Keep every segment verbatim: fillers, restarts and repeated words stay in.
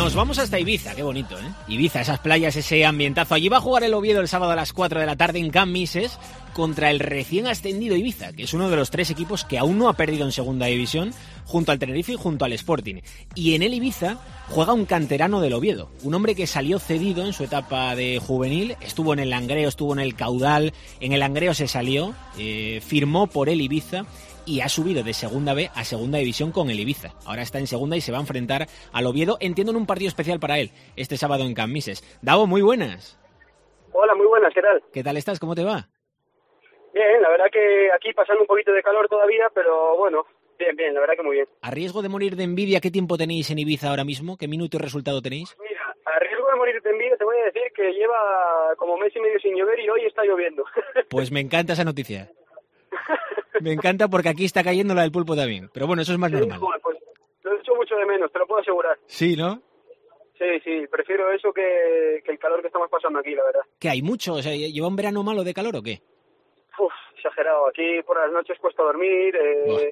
Nos vamos hasta Ibiza, qué bonito, ¿eh? Ibiza, esas playas, ese ambientazo. Allí va a jugar el Oviedo el sábado a las cuatro de la tarde en Can Mises contra el recién ascendido Ibiza, que es uno de los tres equipos que aún no ha perdido en segunda división, junto al Tenerife y junto al Sporting. Y en el Ibiza juega un canterano del Oviedo, un hombre que salió cedido en su etapa de juvenil, estuvo en el Langreo, estuvo en el Caudal, en el Langreo se salió, eh, firmó por el Ibiza y ha subido de segunda B a segunda división con el Ibiza. Ahora está en segunda y se va a enfrentar al Oviedo, entiendo, en un partido especial para él, este sábado en Can Mises. Davo, muy buenas. Hola, muy buenas, ¿qué tal? ¿Qué tal estás? ¿Cómo te va? Bien, la verdad que aquí pasando un poquito de calor todavía, pero bueno, bien, bien, la verdad que muy bien. A riesgo de morir de envidia, ¿qué tiempo tenéis en Ibiza ahora mismo? ¿Qué minuto y resultado tenéis? Mira, a riesgo de morir de envidia te voy a decir que lleva como mes y medio sin llover y hoy está lloviendo. Pues me encanta esa noticia. Me encanta porque aquí está cayendo la del pulpo también. Pero bueno, eso es más sí, normal. Joder, pues lo he hecho mucho de menos, te lo puedo asegurar. Sí, ¿no? Sí, sí, prefiero eso que, que el calor que estamos pasando aquí, la verdad. ¿Qué hay mucho? O sea, ¿lleva un verano malo de calor o qué? Uf, exagerado. Aquí por las noches cuesta dormir. Eh,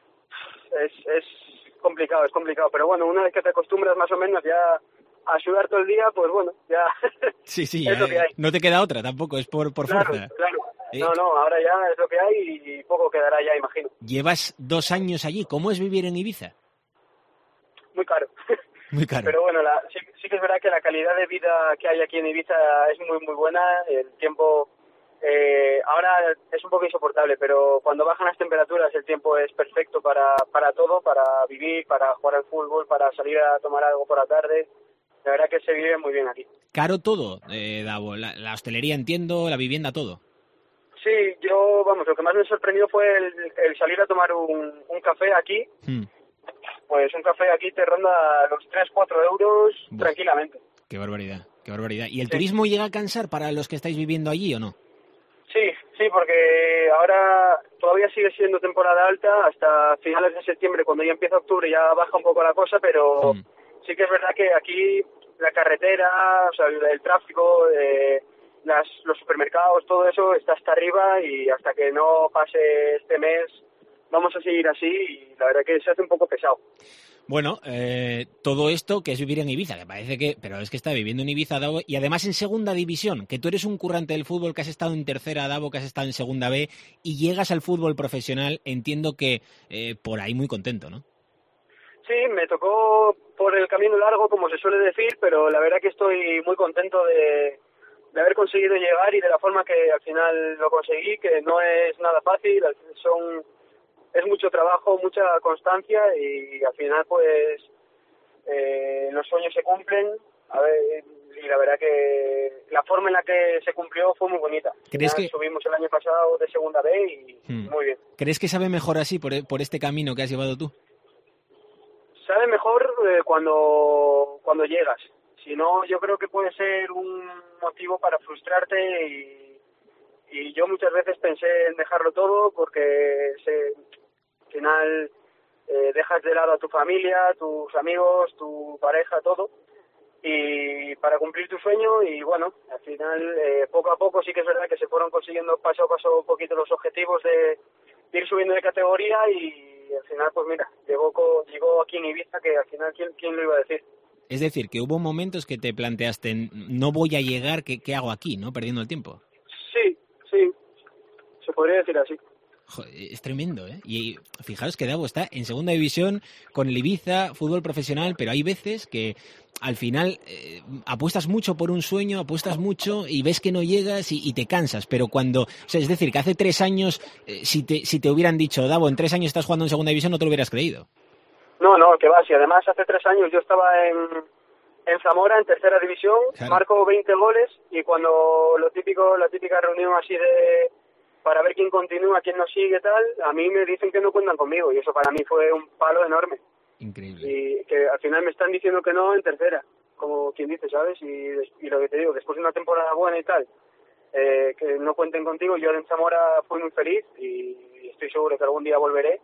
es, es complicado, es complicado. Pero bueno, una vez que te acostumbras más o menos ya a sudar todo el día, pues bueno, ya sí, sí, es ya, lo que hay. No te queda otra tampoco, es por, por claro, fuerza. Claro, eh, No, no, ahora ya es lo que hay y poco quedará ya, imagino. Llevas dos años allí. ¿Cómo es vivir en Ibiza? Muy caro. Muy caro. Pero bueno, la, sí, sí que es verdad que la calidad de vida que hay aquí en Ibiza es muy, muy buena. El tiempo eh, ahora es un poco insoportable, pero cuando bajan las temperaturas el tiempo es perfecto para, para todo, para vivir, para jugar al fútbol, para salir a tomar algo por la tarde. La verdad que se vive muy bien aquí. ¿Caro todo, eh, Davo? La, la hostelería, entiendo, la vivienda, todo. Sí, yo, vamos, lo que más me sorprendió fue el, el salir a tomar un, un café aquí. Hmm. Pues un café aquí te ronda los tres, cuatro euros Buah, tranquilamente. Qué barbaridad, qué barbaridad. ¿Y el sí. turismo llega a cansar para los que estáis viviendo allí o no? Sí, sí, porque ahora todavía sigue siendo temporada alta hasta finales de septiembre, cuando ya empieza octubre ya baja un poco la cosa, pero hmm. sí que es verdad que aquí la carretera, o sea, el, el tráfico, eh, las, los supermercados, todo eso está hasta arriba y hasta que no pase este mes vamos a seguir así y la verdad que se hace un poco pesado. Bueno, eh, todo esto que es vivir en Ibiza, que parece que, pero es que está viviendo en Ibiza, Davo, y además en segunda división, que tú eres un currante del fútbol, que has estado en tercera, Davo, que has estado en segunda B, y llegas al fútbol profesional, entiendo que eh, por ahí muy contento, ¿no? Sí, me tocó por el camino largo, como se suele decir, pero la verdad que estoy muy contento de, de haber conseguido llegar y de la forma que al final lo conseguí, que no es nada fácil, son... es mucho trabajo, mucha constancia y al final pues eh, los sueños se cumplen. A ver, y la verdad que la forma en la que se cumplió fue muy bonita. ¿Crees que subimos el año pasado de segunda B y hmm. muy bien? ¿Crees que sabe mejor así por, por este camino que has llevado tú? Sabe mejor eh, cuando cuando llegas. Si no, yo creo que puede ser un motivo para frustrarte y, y yo muchas veces pensé en dejarlo todo porque se al final eh, dejas de lado a tu familia, tus amigos, tu pareja, todo, y para cumplir tu sueño y bueno, al final eh, poco a poco sí que es verdad que se fueron consiguiendo paso a paso un poquito los objetivos de, de ir subiendo de categoría y al final pues mira, llegó, llegó aquí en Ibiza que al final ¿quién, quién lo iba a decir? Es decir, que hubo momentos que te planteaste, no voy a llegar, ¿qué, qué hago aquí, no? Perdiendo el tiempo. Sí, sí, se podría decir así. Joder, es tremendo, ¿eh? Y fijaros que Davo está en segunda división con el Ibiza, fútbol profesional, pero hay veces que al final eh, apuestas mucho por un sueño, apuestas mucho y ves que no llegas y, y te cansas, pero cuando, o sea, es decir, que hace tres años, eh, si te si te hubieran dicho, Davo, en tres años estás jugando en segunda división, no te lo hubieras creído. No, no, que va, si además hace tres años yo estaba en, en Zamora, en tercera división, claro. Marco veinte goles y cuando lo típico, la típica reunión así de para ver quién continúa, quién nos sigue, tal, a mí me dicen que no cuentan conmigo y eso para mí fue un palo enorme. Increíble. Y que al final me están diciendo que no en tercera, como quien dice, ¿sabes? Y, y lo que te digo, después de una temporada buena y tal, eh, que no cuenten contigo, yo en Zamora fui muy feliz y estoy seguro que algún día volveré,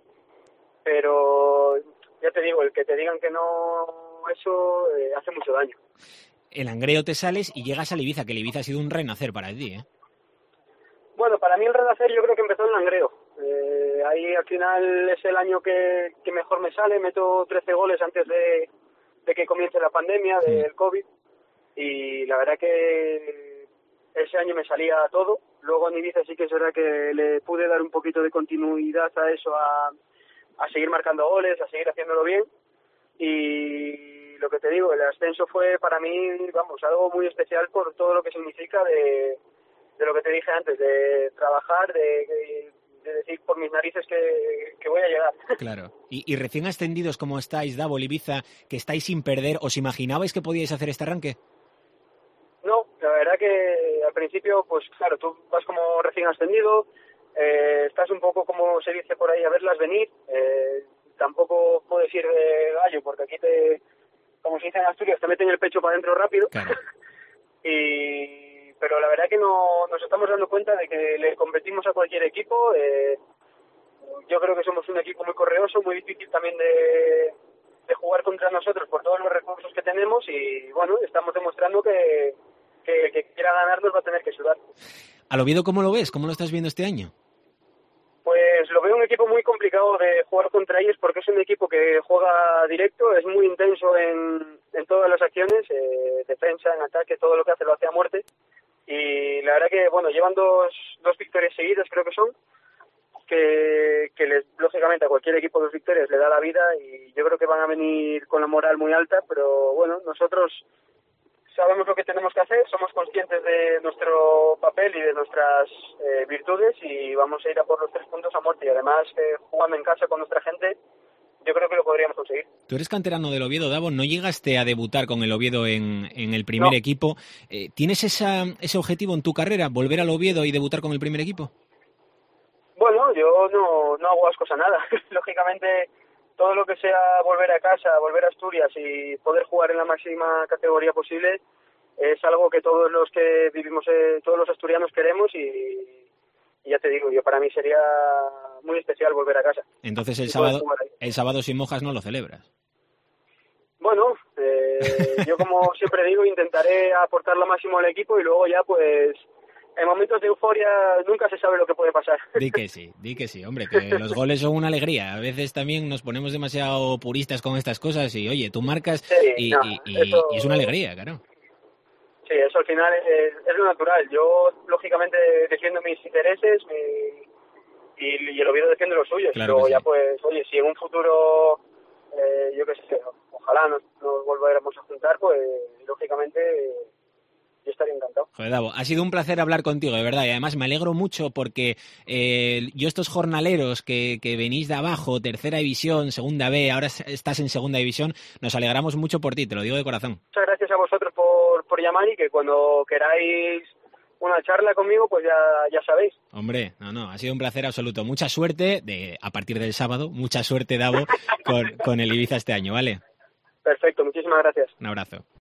pero ya te digo, el que te digan que no, eso eh, hace mucho daño. El Langreo te sales y llegas al Ibiza, que el Ibiza ha sido un renacer para ti, ¿eh? Bueno, para mí el renacer yo creo que empezó en Langreo. Eh, ahí al final es el año que, que mejor me sale, meto trece goles antes de, de que comience la pandemia del COVID, y la verdad que ese año me salía todo. Luego en Ibiza sí que es verdad que le pude dar un poquito de continuidad a eso, a, a seguir marcando goles, a seguir haciéndolo bien, y lo que te digo, el ascenso fue para mí, vamos, algo muy especial por todo lo que significa de, de lo que te dije antes, de trabajar, de, de decir por mis narices que, que voy a llegar. Claro. Y, y recién ascendidos como estáis, Davo, Ibiza, que estáis sin perder, ¿os imaginabais que podíais hacer este arranque? No, la verdad que al principio, pues claro, tú vas como recién ascendido, eh, estás un poco, como se dice por ahí, a verlas venir. Eh, tampoco puedes ir de gallo, porque aquí te, como se dice en Asturias, te meten el pecho para adentro rápido. Claro. y Pero la verdad que no nos estamos dando cuenta de que le competimos a cualquier equipo. Eh, yo creo que somos un equipo muy correoso, muy difícil también de, de jugar contra nosotros por todos los recursos que tenemos, y bueno, estamos demostrando que que el que quiera ganarnos va a tener que sudar. ¿Al Oviedo cómo lo ves? ¿Cómo lo estás viendo este año? Pues lo veo un equipo muy complicado de jugar contra ellos, porque es un equipo que juega directo, es muy intenso en, en todas las acciones, eh, defensa, en ataque, todo lo que hace lo hace a muerte, y la verdad que, bueno, llevan dos, dos victorias seguidas, creo que son, que, que les, lógicamente a cualquier equipo dos victorias le da la vida, y yo creo que van a venir con la moral muy alta, pero bueno, nosotros sabemos lo que tenemos que hacer, somos conscientes de nuestro papel y de nuestras eh, virtudes, y vamos a ir a por los tres puntos a muerte, y además eh, jugando en casa con nuestra gente, yo creo que lo podríamos conseguir. Tú eres canterano del Oviedo, Davo, no llegaste a debutar con el Oviedo en, en el primer no. equipo. Eh, ¿Tienes esa, ese objetivo en tu carrera, volver al Oviedo y debutar con el primer equipo? Bueno, yo no, no hago ascos a nada. Lógicamente, todo lo que sea volver a casa, volver a Asturias y poder jugar en la máxima categoría posible es algo que todos los que vivimos, eh, todos los asturianos queremos, y, y ya te digo, yo para mí sería muy especial volver a casa. Entonces el sábado, el sábado sin mojas no lo celebras. Bueno, eh, yo como siempre digo, intentaré aportar lo máximo al equipo, y luego ya pues en momentos de euforia nunca se sabe lo que puede pasar. Di que sí, di que sí, hombre, que los goles son una alegría. A veces también nos ponemos demasiado puristas con estas cosas y, oye, tú marcas sí, y, no, y, y, eso, y es una alegría, claro. Sí, eso al final es, es lo natural. Yo, lógicamente, defiendo mis intereses mi, y, y el Oviedo defiende los suyos. Claro Luego que ya, sí. pues, oye, si en un futuro, eh, yo qué sé, ojalá nos, nos volviéramos a juntar, pues, lógicamente, yo estaría encantado. Joder, Davo, ha sido un placer hablar contigo, de verdad, y además me alegro mucho porque eh, yo estos jornaleros que, que venís de abajo, tercera división, segunda B, ahora estás en segunda división, nos alegramos mucho por ti, te lo digo de corazón. Muchas gracias a vosotros por, por llamar, y que cuando queráis una charla conmigo, pues ya, ya sabéis. Hombre, no, no, ha sido un placer absoluto. Mucha suerte de a partir del sábado, mucha suerte, Davo, con, con el Ibiza este año, ¿vale? Perfecto, muchísimas gracias. Un abrazo.